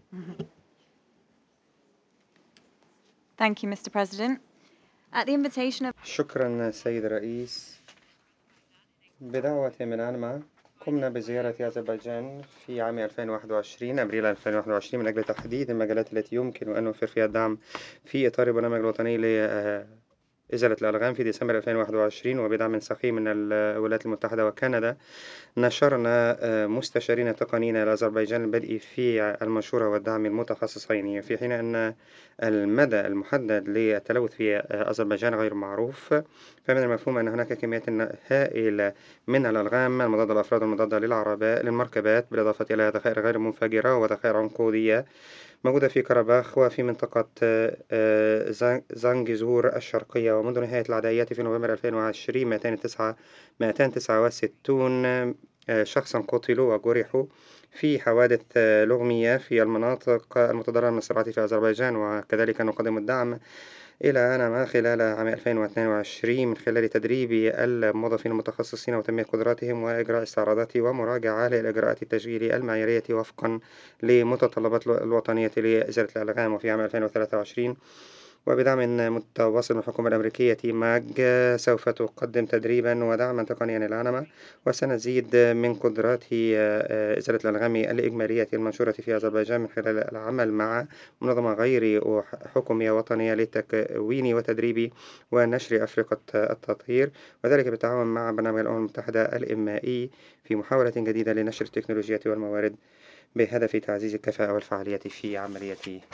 Thank you, Mr. President. At the invitation of شكرا سيد الرئيس. بدعوة من أنما قمنا بزيارة أذربيجان في عام 2021 أبريل 2021 من أجل تحديد المجالات التي يمكن أن نوفر فيها الدعم في إطار البرنامج الوطني إزالة الألغام في ديسمبر 2021 وبدعم سخي من الولايات المتحدة وكندا. نشرنا مستشارين تقنيين إلى أذربيجان للبدء في المشورة والدعم المتخصصين، في حين أن المدى المحدد للتلوث في أذربيجان غير معروف. فمن المفهوم أن هناك كميات هائلة من الألغام المضادة للأفراد والمضادة للمركبات، بالإضافة إلى ذخائر غير منفجرة وذخائر عنقودية موجودة في كرباخ وفي منطقة زنجزور الشرقية. ومنذ نهاية العدائيات في نوفمبر 2020 269 شخصا قتلوا وجرحوا في حوادث لغمية في المناطق المتضررة من الصراعات في أذربيجان. وكذلك نقدم الدعم إلى أنما خلال عام 2022 من خلال تدريب الموظفين المتخصصين وتنمية قدراتهم وإجراء استعراضات ومراجعة للإجراءات التشغيلية المعيارية وفقا لمتطلبات الوطنية لإزالة الألغام. وفي عام 2023 وبدعم متواصل من الحكومة الأمريكية ماج سوف تقدم تدريبا ودعما تقنيا للعنمة، وسنزيد من قدرات إزالة الألغام الإجمالية المنشورة في أذربيجان من خلال العمل مع منظمة غير حكومية وطنية لتكوين وتدريب ونشر أفرقة التطهير، وذلك بالتعاون مع برنامج الأمم المتحدة الإنمائي في محاولة جديدة لنشر التكنولوجيا والموارد بهدف تعزيز الكفاءة والفعالية في عملية